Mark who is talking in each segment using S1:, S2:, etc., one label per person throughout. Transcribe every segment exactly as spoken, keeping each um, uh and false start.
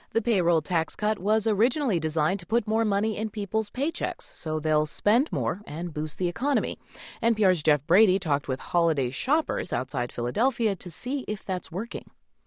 S1: The payroll tax cut was originally designed to put more money in people's paychecks so they'll spend more and boost the economy. N P R's Jeff Brady talked with holiday shoppers outside Philadelphia to see if that's working.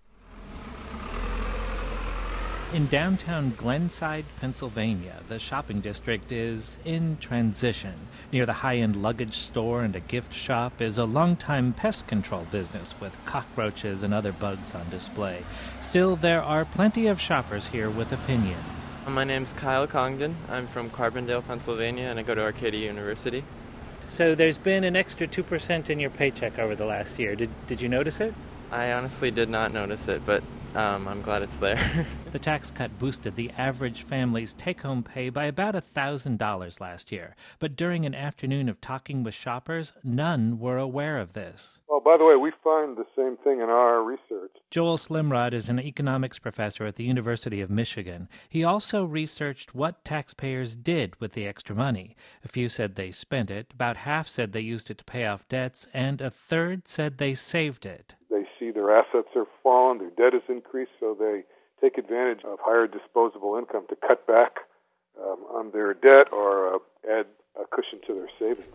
S2: In downtown Glenside, Pennsylvania, the shopping district is in transition. Near the high-end luggage store and a gift shop is a longtime pest control business with cockroaches and other bugs on display. Still, there are plenty of shoppers here with opinions.
S3: My name's Kyle Congdon. I'm from Carbondale, Pennsylvania, and I go to Arcadia University.
S2: So there's been an extra two percent in your paycheck over the last year. Did, did you notice it?
S3: I honestly did not notice it, but um, I'm glad it's there.
S2: The tax cut boosted the average family's take-home pay by about one thousand dollars last year. But during an afternoon of talking with shoppers, none were aware of this.
S4: Well, by the way, we find the same thing in our research.
S2: Joel Slimrod is an economics professor at the University of Michigan. He also researched what taxpayers did with the extra money. A few said they spent it, about half said they used it to pay off debts, and a third said they saved it.
S4: They see their assets are fallen, their debt has increased, so they take advantage of higher disposable income to cut back um, on their debt or uh, add a cushion to their savings.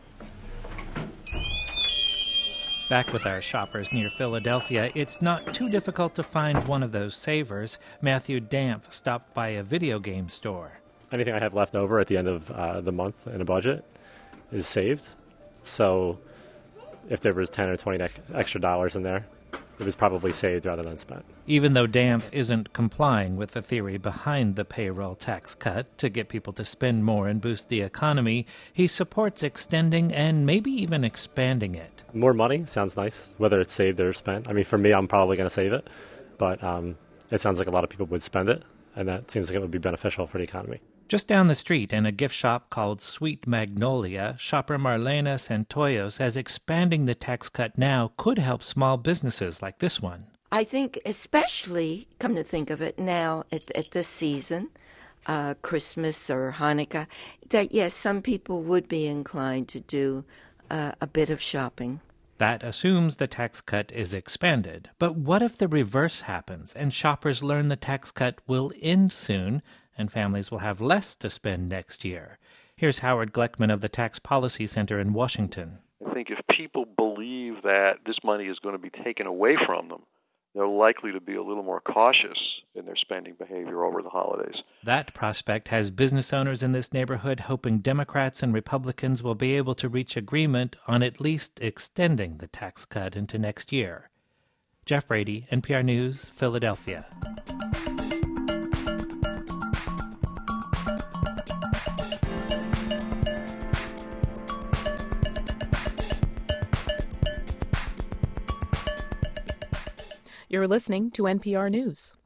S2: Back with our shoppers near Philadelphia, it's not too difficult to find one of those savers. Matthew Dampf stopped by a video game store.
S5: Anything I have left over at the end of uh, the month in a budget is saved. So if there was ten or twenty extra dollars in there, it was probably saved rather than spent.
S2: Even though Dampf isn't complying with the theory behind the payroll tax cut to get people to spend more and boost the economy, he supports extending and maybe even expanding it.
S5: More money sounds nice, whether it's saved or spent. I mean, for me, I'm probably going to save it, but um, it sounds like a lot of people would spend it, and that seems like it would be beneficial for the economy.
S2: Just down the street in a gift shop called Sweet Magnolia, shopper Marlena Santoyo says expanding the tax cut now could help small businesses like this one.
S6: I think especially, come to think of it, now at, at this season, uh, Christmas or Hanukkah, that yes, some people would be inclined to do uh, a bit of shopping.
S2: That assumes the tax cut is expanded. But what if the reverse happens and shoppers learn the tax cut will end soon and families will have less to spend next year? Here's Howard Gleckman of the Tax Policy Center in Washington.
S7: I think if people believe that this money is going to be taken away from them, they're likely to be a little more cautious in their spending behavior over the holidays.
S2: That prospect has business owners in this neighborhood hoping Democrats and Republicans will be able to reach agreement on at least extending the tax cut into next year. Jeff Brady, N P R News, Philadelphia.
S1: You're listening to N P R News.